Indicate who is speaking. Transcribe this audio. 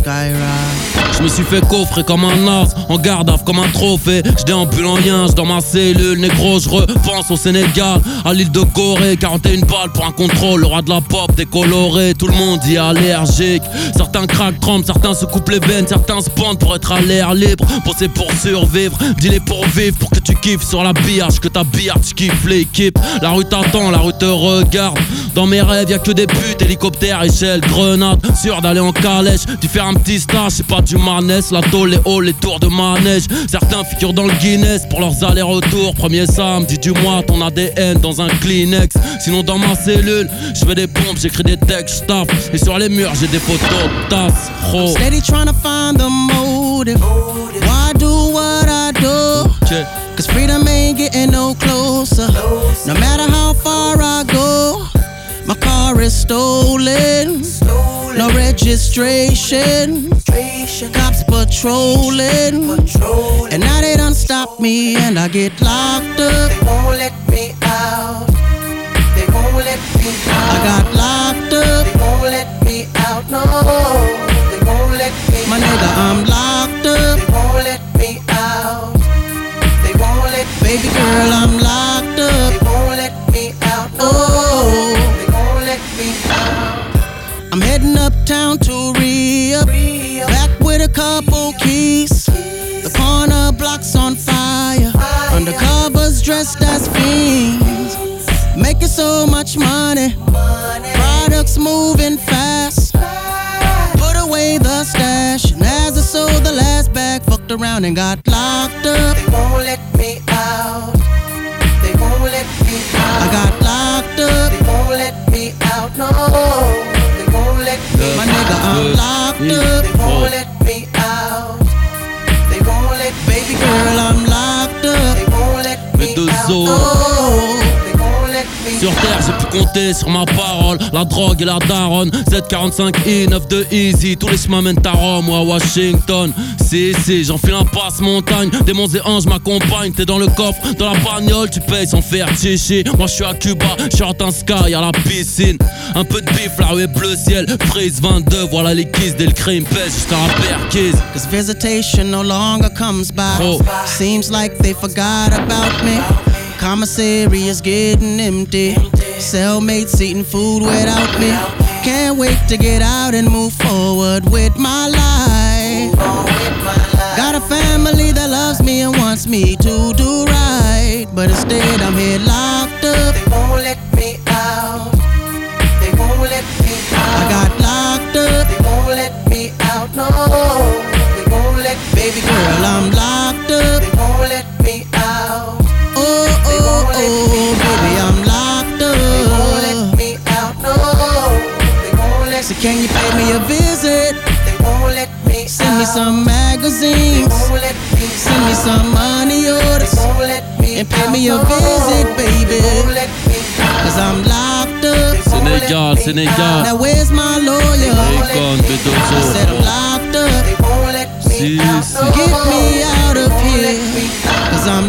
Speaker 1: Je me suis fait coffrer comme un as, en garde à vue comme un trophée. Je déambule en yinche dans ma cellule, négro, je repense au Sénégal, à l'île de Gorée. 41 balles pour un contrôle, le roi de la pop décoloré. Tout le monde y est allergique. Certains craquent, tremblent, certains se coupent les veines, certains se pendent pour être à l'air libre. Bosser pour survivre, dealer pour vivre, pour que tu kiffes sur la billage, que ta billard, tu kiffes l'équipe. La rue t'attend, la rue te regarde. Dans mes rêves, y'a que des putes, hélicoptères, échelle, grenade. Sûr d'aller en calèche, tu fais un petit stage, c'est pas du manès. La tôle, les halls, les tours de manège. Certains figurent dans le Guinness pour leurs allers-retours. Premier samedi du mois, ton ADN dans un Kleenex. Sinon dans ma cellule, je fais des pompes, j'écris des textes, j'taffe. Et sur les murs, j'ai des photos de tasses. Oh.
Speaker 2: Steady trying to find the motive. Why do what I do? Cause freedom ain't getting no closer. No matter how far I go, my car is stolen. No registration. Cops patrolling. And now they done stop me and I get locked up.
Speaker 3: They won't let me out. They won't let me out.
Speaker 2: I got locked up.
Speaker 3: They won't let me out. No, they won't let me out.
Speaker 2: My nigga, I'm locked up.
Speaker 3: They won't let me out. They won't let me
Speaker 2: Baby girl, I'm locked up.
Speaker 3: They won't let me out. No, they won't let me out.
Speaker 2: I'm heading uptown to re-up. Back with a couple keys. The corner block's on fire. Undercovers dressed as fiends. Making so much money. Products moving fast. Put away the stash. And as I sold the last bag, fucked around and got locked up.
Speaker 3: They won't let me out. They won't let me out.
Speaker 2: I got locked up.
Speaker 3: They won't let me out. No, they won't let me out.
Speaker 2: My nigga, I'm locked up.
Speaker 3: They won't let me out. They won't let me
Speaker 2: Baby girl, I'm locked up.
Speaker 3: They won't let me
Speaker 1: Mais deux
Speaker 3: out.
Speaker 1: os.
Speaker 3: No, they won't let me
Speaker 1: Sur terre, j'ai pu compter sur ma parole. La drogue et la daronne. Z45i, 9 de Easy. Tous les chemins mènent à Rome ou à Washington. Si, j'enfile un passe-montagne. Démons et anges m'accompagnent. T'es dans le coffre, dans la bagnole, tu payes sans faire chichi. Moi, je suis à Cuba, short un sky à la piscine. Un peu de bif, la rue est bleu ciel. Freeze 22, voilà les kisses. Dès le crime pèse jusqu'à la perquise.
Speaker 2: Cause visitation no longer comes by.
Speaker 1: Oh.
Speaker 2: Seems like they forgot about me. Commissary is getting empty. Cellmates eating food without me. Can't wait to get out and move forward with my life. Got a family that loves me and wants me to do right. But instead I'm here locked up.
Speaker 3: They won't let me out. They won't let me out.
Speaker 2: I got locked up.
Speaker 3: They won't let me out. No, they won't let me
Speaker 2: Baby girl, I'm locked up.
Speaker 3: They won't let me out.
Speaker 2: Oh, baby, I'm locked
Speaker 3: They won't let
Speaker 2: up.
Speaker 3: me out. No, they won't let
Speaker 2: So
Speaker 3: me
Speaker 2: can you pay me a visit?
Speaker 3: They won't let me
Speaker 2: Send me
Speaker 3: out.
Speaker 2: some
Speaker 3: They
Speaker 2: magazines.
Speaker 3: won't let me
Speaker 2: Send me
Speaker 3: out.
Speaker 2: some money
Speaker 3: They
Speaker 2: orders.
Speaker 3: won't let me
Speaker 2: And pay
Speaker 3: out.
Speaker 2: me a
Speaker 3: No,
Speaker 2: visit, baby.
Speaker 3: They won't let me out.
Speaker 2: Cause I'm locked up.
Speaker 1: Sénégal, Sénégal.
Speaker 2: Now where's my lawyer?
Speaker 1: Akon,
Speaker 2: I said I'm
Speaker 1: B2O.
Speaker 2: locked up.
Speaker 3: They won't let me
Speaker 1: Si,
Speaker 3: out.
Speaker 1: si.
Speaker 3: No,
Speaker 2: Get me out of
Speaker 3: they won't
Speaker 2: here.
Speaker 3: let me out.
Speaker 2: Cause I'm